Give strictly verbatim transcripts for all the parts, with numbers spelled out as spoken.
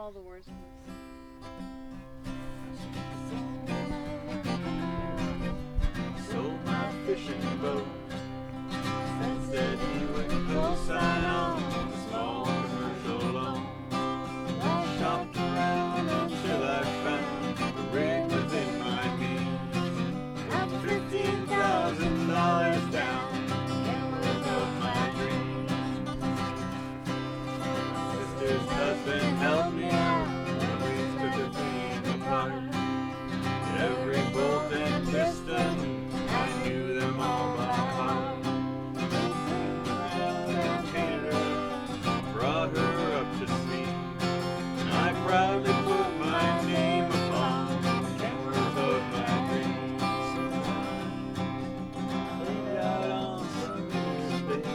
all the words. Sold my fishing boat. And said he would co-sign on a small commercial loan. Shopped around until I found the rig within my means. At fifteen thousand dollars down, and work of my dreams. Sister's husband helped me out when we took the thing apart. Every bolt and piston, I knew them all by heart. Brought her up to speed. I proudly put my name upon the canvas of my dreams. Laid out on some interstate.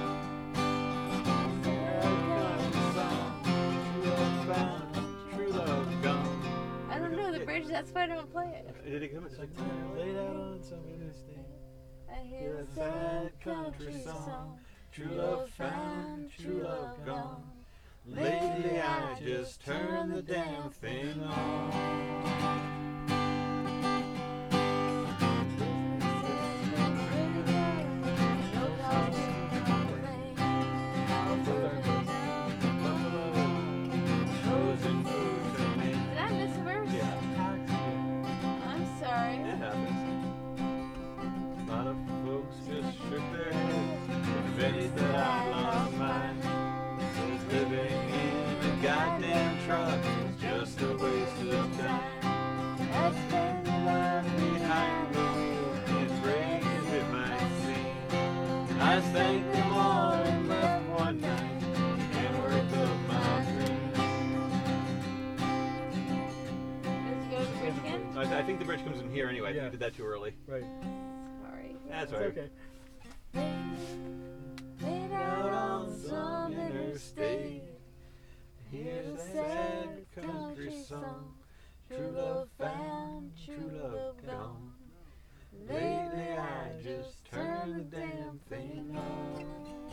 True love found, true love gone. I don't know the bridge. That's why I don't play it. Did it come? It's like laid out on some interstate. I hear Hear a sad country song. True love found, true love gone. Lately I just turned the damn thing on. Frozen food to me. Did I miss a verse? Yeah. I'm sorry. It happens. A lot of folks just shook their heads, convinced that I lost mine. Says living in a goddamn truck is just a waste of time. I spend a life behind the wheel, as brave as it might seem. I thanked them all and left one night, and worked up my dreams. Let's go to the bridge again. I, I think the bridge comes in here anyway. I think Yeah. we did that too early. Right. Sorry. That's It's right. okay. Laid Out on some interstate, here's a sad country song. True love found, true love gone. Lately I just turned the damn thing on.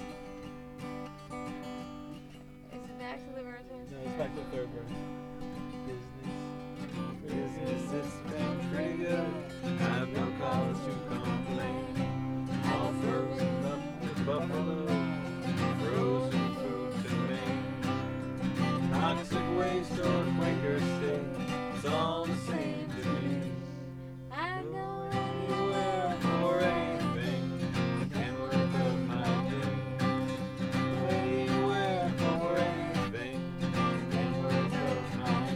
Is it back to the verse? No, it's back to the third verse. Business, business, it's been pretty good. I've no cause to complain. All frozen up with buffalo, frozen food to me. Toxic waste or Quaker state, it's all the same to me. I go Anywhere for anything, can work up my dreams. Anywhere for anything, can work up my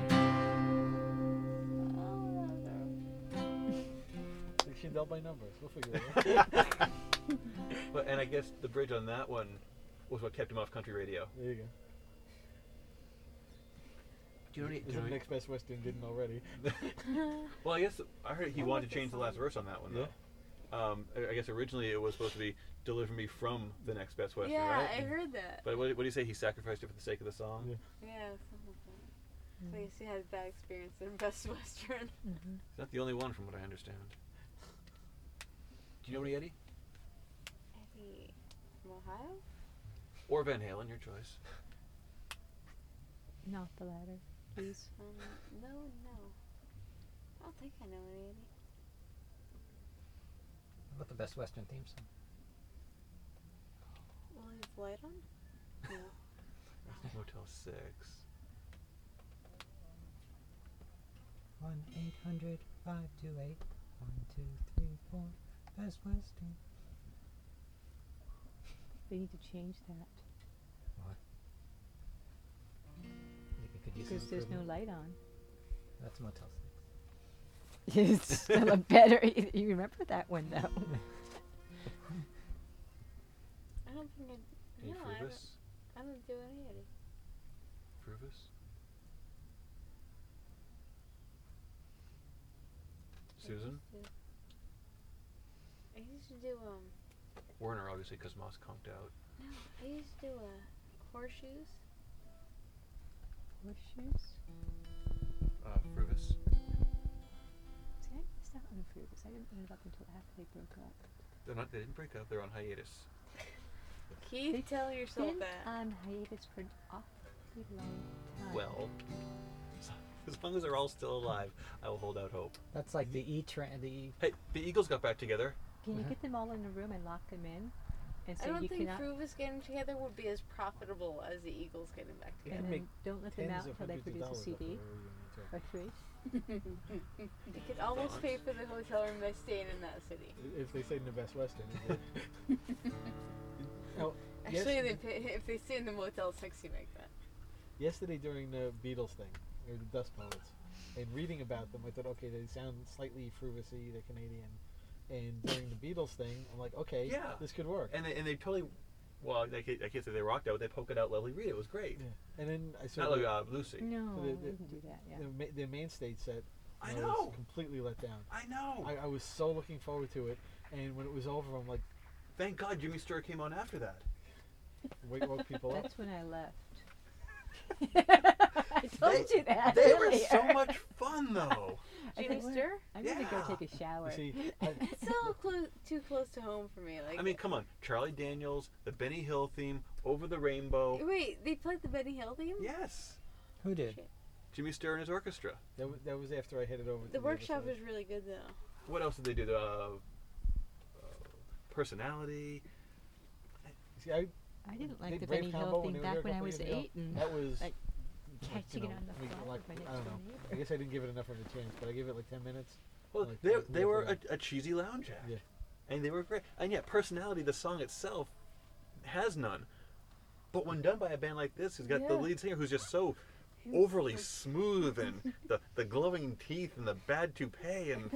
dreams. You can tell by numbers. We'll figure it out. Well, and I guess the bridge on that one was what kept him off country radio. There you go. Do you know what he, do you If know what Next Best Western didn't already. he- Well, I guess I heard he I wanted like to change this the last song. verse on that one, Yeah. though. Um, I I guess originally it was supposed to be "Deliver me from the next best western," Yeah, right? I heard that. But what, what do you say? He sacrificed it for the sake of the song. Yeah. Yeah, something like that. So I guess he had a bad experience in Best Western. He's not the only one, from what I understand. Do you know any Eddie Eddie from Ohio? or Van Halen? Your choice. Not the latter, please. Um, no, no. I don't think I know any Eddie. What about the Best Western theme song? Will he have light on? No. Motel Six. One eight hundred five two eight one two three four Best Western. They need to change that What? You think we could use because some there's no improvement? light on. That's Motel Six. It's still a better. You remember that one though? I don't think I. Any No, I don't, Fruvis? I don't do any Eddie. Fruvis? Susan? I used to do um. Werner, obviously, because Moss conked out. No, I used to do uh horseshoes. Horseshoes. Uh, Fruvis. See, I missed out on the Fruvis. I didn't learn about them until after they broke up. They're not. They didn't break up. They're on hiatus. Keith, tell yourself Been that. on hiatus for off pretty long time. Well, so- as long as they're all still alive, I will hold out hope. That's like the E train. The E. Hey, the Eagles got back together. Can you get them all in a room and lock them in? And I so don't you think cannot. Fruvis getting together would be as profitable as the Eagles getting back They together. And can make then don't let them Tens out of until they hundreds of produce a dollars C off D of a reunion tour. or three. You could almost pay for the hotel room by staying in that city. If they stayed in the Best Western. is it- oh, yes- Actually, they pay, if they stay in the Motel sixty like that. yesterday during the Beatles thing, or the Dust Poets, and reading about them, I thought, okay, they sound slightly Fruvisy, they're Canadian. And during the Beatles thing, I'm like, okay, Yeah. this could work. And they, and they totally, well, I can't, I can't say they rocked out. They polka out Leslie Reed. It was great. Yeah. And then I saw Not like the, uh, Lucy. No, the- we the- didn't do that. Yeah. the, ma- the main stage set. I was know. completely let down. I know. I, I was so looking forward to it, and when it was over, I'm like, Thank God Jimmy Sturr came on after that. wake woke people up. That's when I left. I told They- you that. They were earlier. so much fun, though. I Jimmy think Sturr? I'm gonna Yeah. go take a shower. You see, I, It's still clo- too close to home for me. Like, I mean, come on. Charlie Daniels, the Benny Hill theme, Over the Rainbow. wait, they played the Benny Hill theme? Yes. Who did? Shit. Jimmy Sturr and his orchestra. that, was, that was after I headed over to The the workshop other was really good though. What else did they do? The, uh, uh, personality. side. See, I, I didn't like Big the Brave Benny Combo Hill when thing they were back here a when I couple was years ago, eight and that was like you catching know, it on the we- fly like, with my next I don't door know. neighbor. I guess I didn't give it enough of a chance, but I gave it like ten minutes. Well, Like, they, like they the were a, other a cheesy lounge act. Yeah. And they were great. And yet, personality, the song itself, has none. But when done by a band like this, who's got the Yeah. lead singer who's just so overly smooth, and the, the glowing teeth and the bad toupee, and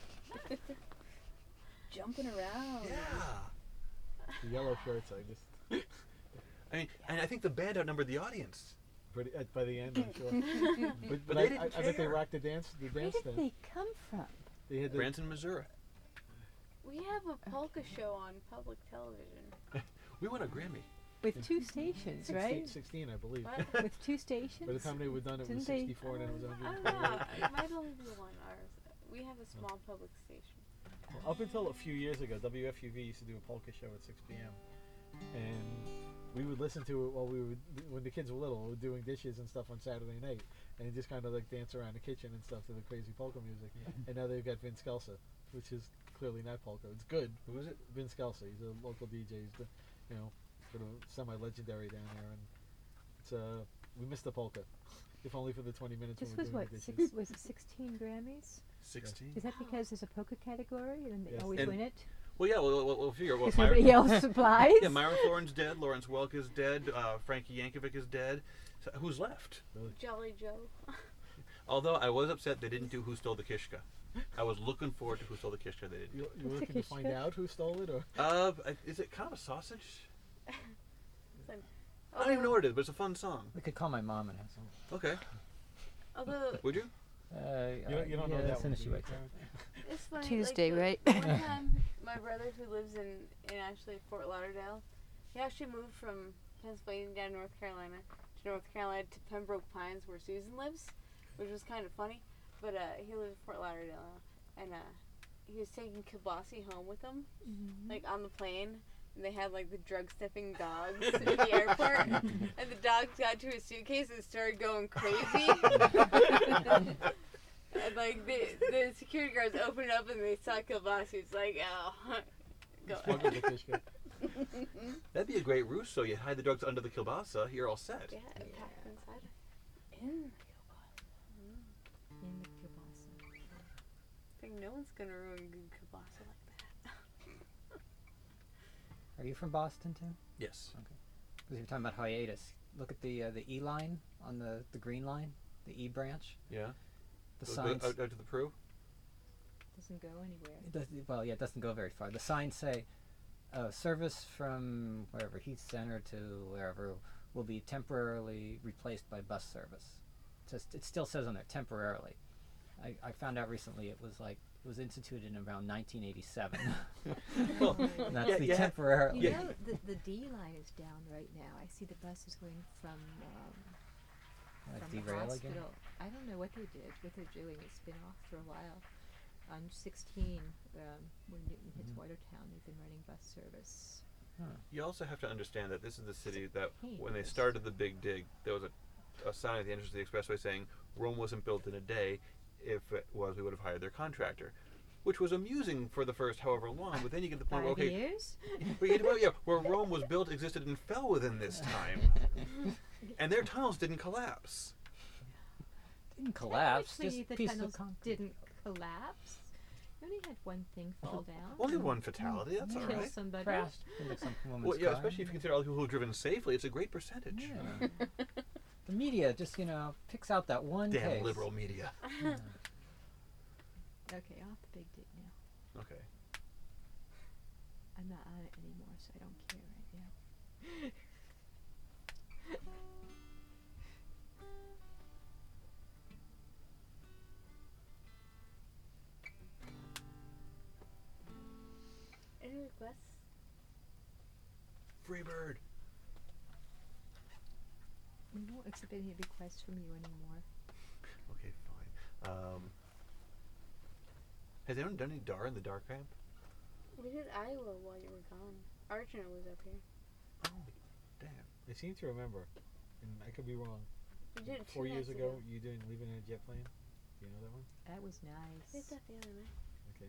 Jumping around. yeah. The yellow shirts, I just I mean, and I think the band outnumbered the audience. pretty, uh, by the end, I'm sure. but but, But I, they I, didn't I bet they care. rocked the dance, the Where dance did thing. they come from? They had the, Branson, Missouri. We have a polka show on public television. We won a Grammy. With two stations, sixteen, right? sixteen, I believe. What? With two stations. By the time they were done, it was Didn't they- sixty-four, and then it was I one don't know. hundred It might only be one ours. We have a small public station. Well, up until a few years ago, W F U V used to do a polka show at six p m and we would listen to it while we were when the kids were little, we were doing dishes and stuff on Saturday night, and just kind of like dance around the kitchen and stuff to the crazy polka music. And now they've got Vince Kelsa, which is clearly not polka. It's good. Who is it? Vince Kelsa. He's a local D J. He's the, you know, sort of semi-legendary down there, and it's uh we missed the polka. If only for the twenty minutes This when was we're what? doing the Six, dishes. was it sixteen Grammys? sixteen. Is that because there's a polka category and they Yes. always And- win it? Well, yeah, we'll, we'll, we'll figure. Well, Because nobody else supplies. yeah, Myron Florin's dead. Lawrence Welk is dead. Uh, Frankie Yankovic is dead. So who's left? Jolly Joe. Although I was upset they didn't do Who Stole the Kishka. I was looking forward to Who Stole the Kishka. They didn't. You, you were What's a looking to find kishka? out who stole it, or Uh, I- is it kind of a sausage? Son. I don't even know what it is, but it's a fun song. We could call my mom and have some. Okay. Although Would you? Uh, you, don't- you don't yeah, know that as soon one, as do she you, wakes up. Karen? it's funny. Tuesday, like, right? One time, my brother who lives in in actually Fort Lauderdale, he actually moved from Pennsylvania down to North Carolina to North Carolina to Pembroke Pines, where Susan lives, which was kind of funny. But uh, he lives in Fort Lauderdale now, and uh, he was taking Kibasi home with him, Mhm. like on the plane. And they had like the drug sniffing dogs in the airport, and the dogs got to his suitcase and started going crazy. And like the the security guards opened it up and they saw Kibasi. It's like, oh, go. Smuggled the Kishka. That'd be a great ruse. So you hide the drugs under the kielbasa. You're all set. Yeah, it packed inside. In In the kielbasa. I think no one's gonna ruin good kielbasa like that. Are you from Boston too? Yes. Because you're talking about hiatus. Look at the uh, the E line on the the green line, the E branch. Yeah. The Goes signs. out, out to the Peru. Doesn't go anywhere. It does, well, yeah, it doesn't go very far. The signs say, uh, service from wherever Heath Center to wherever will be temporarily replaced by bus service. It, says, it still says on there temporarily. I, I found out recently it was like it was instituted in around nineteen eighty-seven. Well, And that's yeah, the yeah. temporarily. You Yeah. know, the, the D line is down right now. I see the buses going from um, Like from the derail hospital. again. I don't know what they did, what they're doing. It's been off for a while. On sixteen, um, when Newton hits Mhm. Watertown, they've been running bus service. You also have to understand that this is the city that, Pain. when they started the Big Dig, there was a a sign at the entrance of the expressway saying Rome wasn't built in a day. If it was, we would have hired their contractor, which was amusing for the first however long. But then you get to the point where Five okay, years? but you get to the point, yeah, where Rome was built, existed, and fell within this time, and their tunnels didn't collapse. Didn't collapse. Technically, Just the pieces tunnels of concrete. didn't collapse. You only had one thing fall down. Only one fatality. That's all Kill right. somebody. Crashed into some woman's Well, yeah, car. especially if you consider all the people who have driven safely, it's a great percentage. Yeah. The media just, you know, picks out that one Damn case. liberal media. Okay, off the big dick now. Okay. I'm not on it anymore, so I don't care right now. Any requests? Free bird. We won't accept any requests from you anymore. Okay, fine. Um, has anyone done any D A R in the D A R camp? We did Iowa while you were gone. Arjuna was up here. Oh, damn. I seem to remember, and I could be wrong. We did it two Four years nights ago, you doing leaving in a jet plane. Do you know that one? That was We nice. did that the other night. Okay.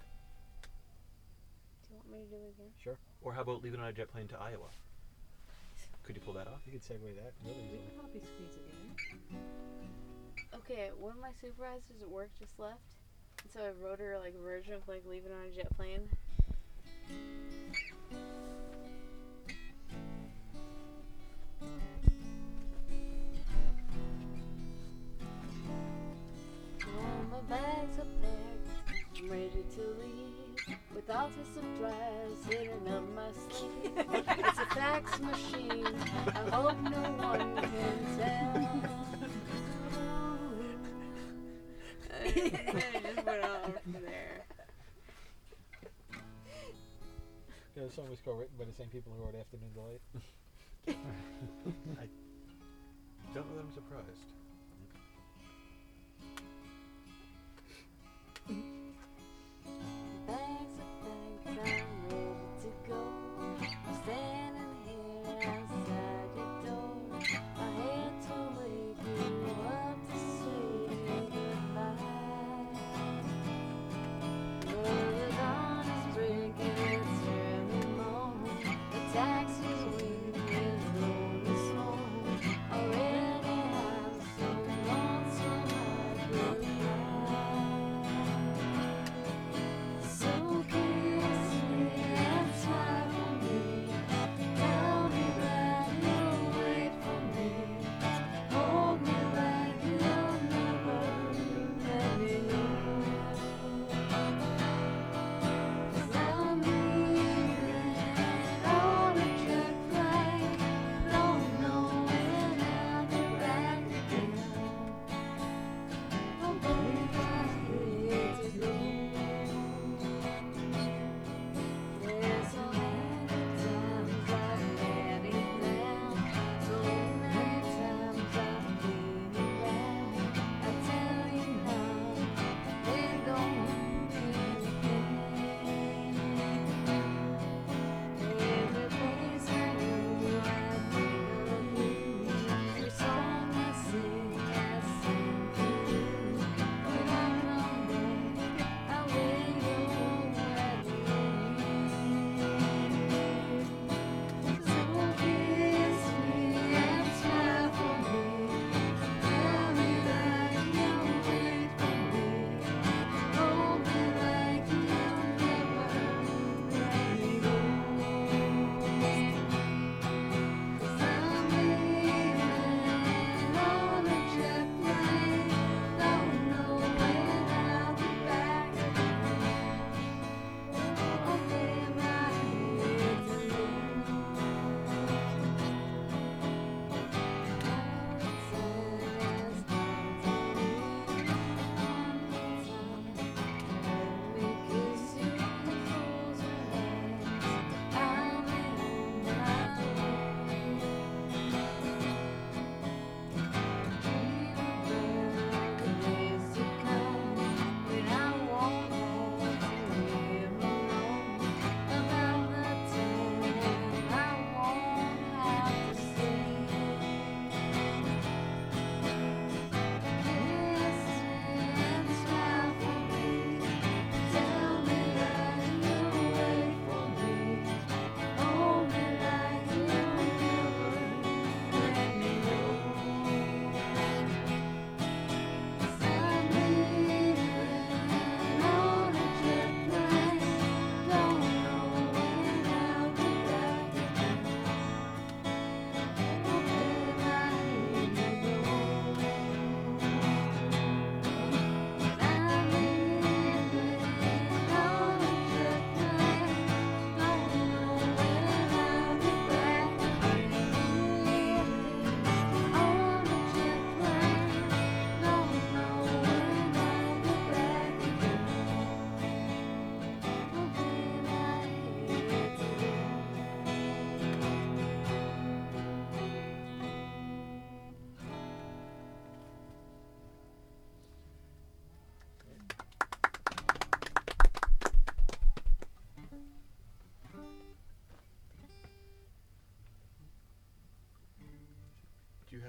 Do you want me to do it again? Sure. Or how about leaving on a jet plane to Iowa? Could you pull that off? You could segue that really We easily. can probably squeeze it in. Okay, one of my supervisors at work just left, and so I wrote her like a version of like leaving on a jet plane. All my bags are packed, I'm ready to leave, with office supplies hidden up my sleeve. It's a fax machine, I hope no one can tell. I just went on from there. Yeah, the song was called written by the same people who wrote Afternoon Delight. I don't know that I'm surprised. Bags are packed, I'm ready to go. I'm standing here outside your door. I hate to wake you up to say goodbye. But the dawn is breaking, it's early morning. The taxi's waiting, is going slow. Already I'm so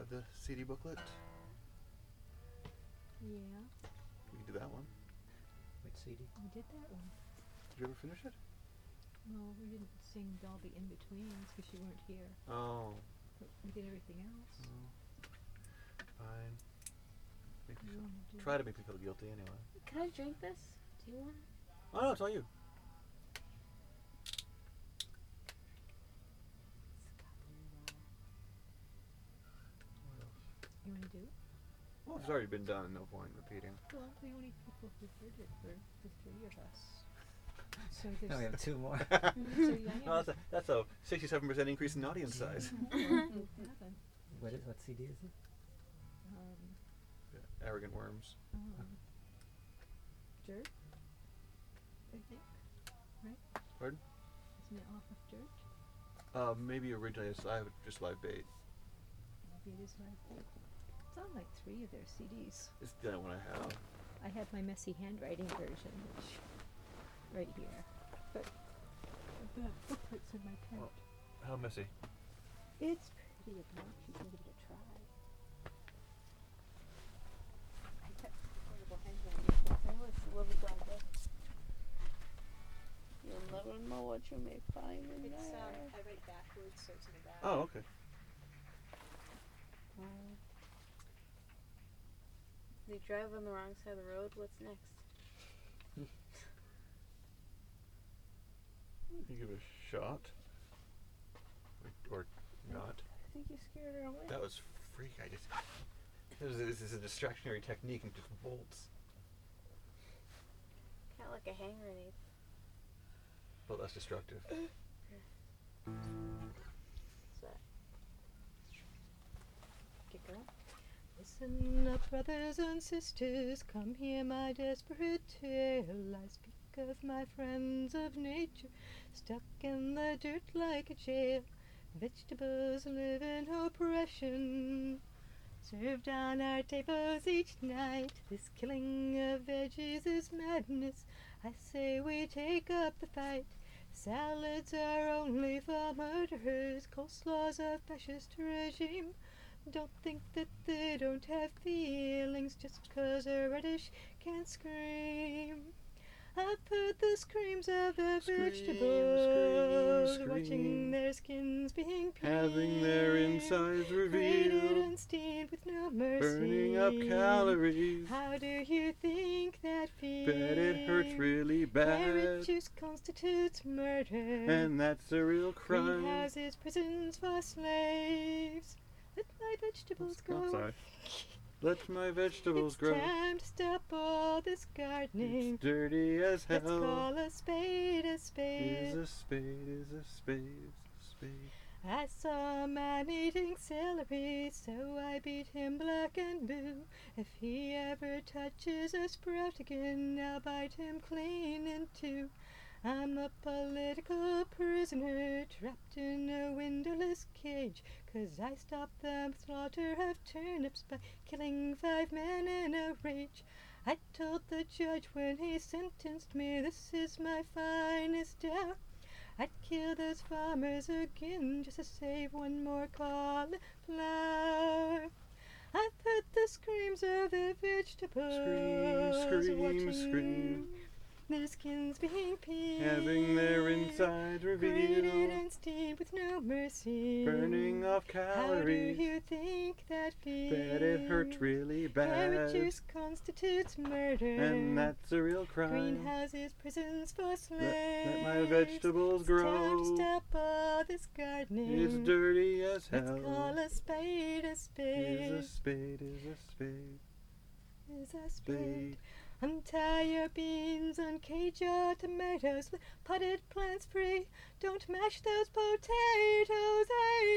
have the C D booklet? Yeah, We can do that one. Which C D? we did that one. Did you ever finish it? No, we didn't sing Dolby in betweens because you weren't here. Oh. But we did everything else. oh. Fine. Make me You feel, wanna do try to make me feel guilty anyway. Can I drink this? Do you want? Oh no, it's all you. You want to do? Well, it's already been done. No point repeating. Well, the only people who heard it were the three of us. So No, there's we have two more. so yeah, No, that's a that's a sixty-seven percent increase in audience size. haven't. What is what C D is it? Um, Yeah, arrogant worms. um, Dirt, I think, right? Pardon? Isn't it off of Dirt? Uh, maybe originally it's, I have just live bait. Maybe it is like that. It's on like three of their C Ds. It's the one I have. I have my messy handwriting version, which right here, but the booklet's in my tent. Well, How messy? It's pretty obnoxious. I'll give it a try. I got horrible handwriting. I always love a dog book. You'll never know what you may find in It's there. um, I write backwards, so it's in the back. Oh, okay. Um, you drive on the wrong side of the road. What's next? You give it a shot. Or, or not. I think you scared her away. That was freak. I just. This is, this is a distractionary technique and just bolts. Kind of like a hand grenade. But less destructive. So, get going. Listen up, brothers and sisters, come hear my desperate tale. I speak of my friends of nature, stuck in the dirt like a jail. Vegetables live in oppression, served on our tables each night. This killing of veggies is madness. I say we take up the fight. Salads are only for murderers, coleslaw's a fascist regime. Don't think that they don't have feelings just 'cause a radish can't scream. I've heard the screams of the Scream, vegetables, scream, watching scream. their skins being peeled, Having their insides grated revealed. and steamed with no mercy. Burning up calories. How do you think that feels? Bet it hurts really Carrot bad. juice constitutes murder. And that's a real crime. Greenhouses, prisons for slaves. Let my vegetables Oh, grow. sorry. Let my vegetables It's grow. time to stop all this gardening. It's dirty as Let's hell. call a spade a spade. Is a spade, is a spade, is a spade. I saw a man eating celery, so I beat him black and blue. If he ever touches a sprout again, I'll bite him clean in two. I'm a political prisoner, trapped in a windowless cage, 'cause I stopped the slaughter of turnips by killing five men in a rage. I told the judge when he sentenced me, this is my finest hour. I'd kill those farmers again just to save one more cauliflower. I've heard the screams of the vegetables, Scream, scream, watching scream. their skins being peeled, Having their insides grated revealed. and steamed with no mercy. Burning off How do calories. you think that feels? Bet it hurts really Carrot bad. juice constitutes murder. And that's a real crime. Greenhouses, prisons for slaves. Let, let my vegetables It's time to grow. stop all this gardening. It's dirty as Let's hell. call a spade a Is spade. a spade, is a spade, Is a spade. spade. Untie your beans, uncage your tomatoes, let potted plants free. Don't mash those potatoes,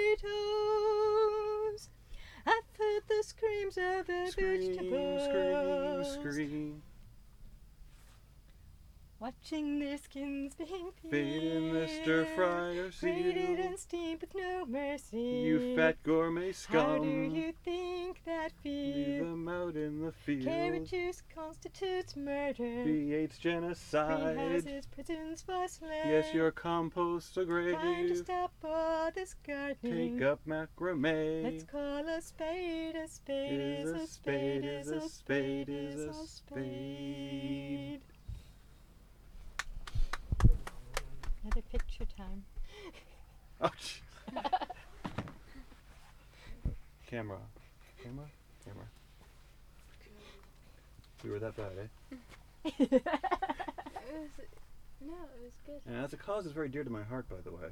atoes. I've heard the screams of the Scream, vegetables, scream, scream. watching their skins being peeled, Fade in the stir fryer grated seal. and steamed with no mercy. You fat gourmet How do scum. you think that Leave feels? them out in the field. Carrot juice constitutes murder. Creates genocide. Greenhouses, prisons for slaves. Yes, your compost's a Time to grave. stop all this gardening. Take up macrame. Let's call a spade a spade is a spade is a spade is a spade. Another picture time. Oh, sh- Camera. Camera? Camera. We were that bad, eh? It was, no, it was good. And that's a cause that's very dear to my heart, by the way.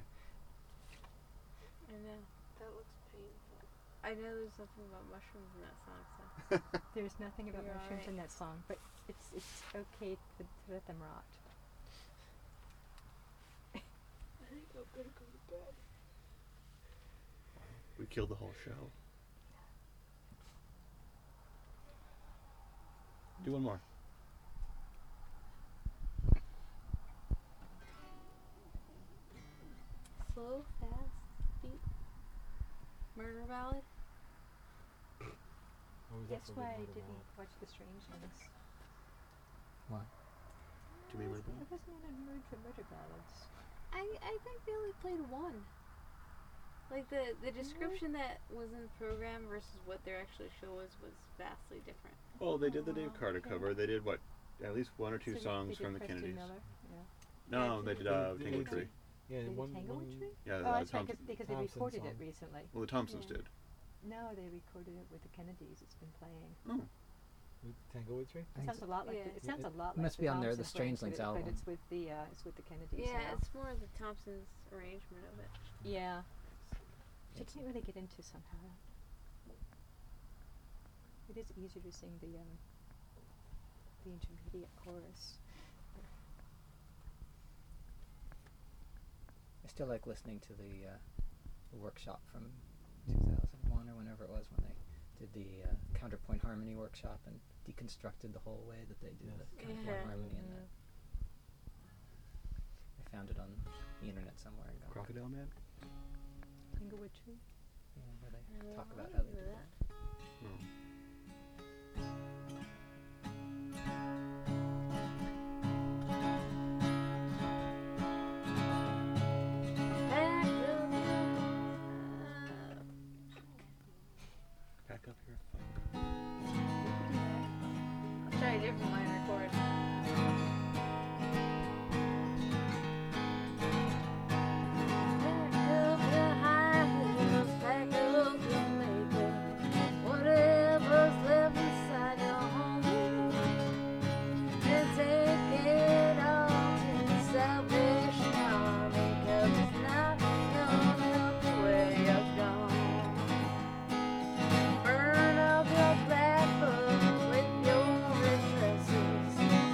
I know. That looks painful. I know there's something about mushrooms in that song, so. There's nothing about You're mushrooms alright. in that song, but it's it's okay to, to let them rot. I think I'm gonna go to bed. We killed the whole show. Do one more. Slow, fast, beat. Murder ballad? Always That's up for a why I good murder didn't ballad. watch The Strangelings. Too many I murder was- I wasn't in a mood for murder ballads. I, I think they only played one. Like the, the description that was in the program versus what their actual show was was vastly different. Well, they did the Dave Oh, Carter okay. cover. They did what? At least one or two So they- songs they did from the Preston Kennedys. Miller? Yeah. No, Yeah, they did They- uh, they Tangle did- Tree. Yeah, They did one, Tango one, and Tree? Yeah, Oh, uh, that's right, Thompson. because they Thompson recorded song. it recently. Well, the Thompsons Yeah. did. No, they recorded it with the Kennedys. It's been playing. with Tanglewood Tree. I It think sounds a lot like Yeah. the, it sounds a lot It like must the be on their The Thompsons ones, but Strangelings it- album. But it's with the uh, it's with the Kennedys Yeah, now. it's more the Thompsons arrangement of it. Yeah. Which I can't really get into somehow. It is easier to sing the um, the intermediate chorus. I still like listening to the, uh, the workshop from two thousand one or whenever it was when they did the uh, counterpoint harmony workshop and deconstructed the whole way that they do Yes. the counterpoint Yeah. harmony in that. I found it on the internet somewhere. And got it. Crocodile Man? Tanglewood Tree. Yeah, where they Uh, talk I about don't how they know do that. that. Oh. Back up, uh, Pack up your phone. I'll try a different minor chord. Pack up your high heels, pack up your makeup, whatever's left inside your home, and take it all to the Salvation Army, 'cause it's not gonna help you where you're gone. Burn up your black book with your addresses.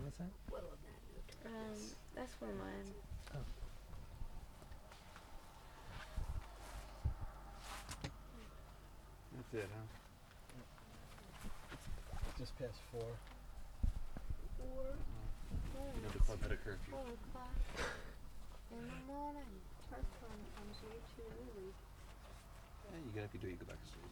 was that? Um, that's one of mine. That's it, huh? Just past four. Four. You know the club had a curfew. Four o'clock in the morning. Tarpon comes way too early. Yeah, you get up, you do, you go back to sleep.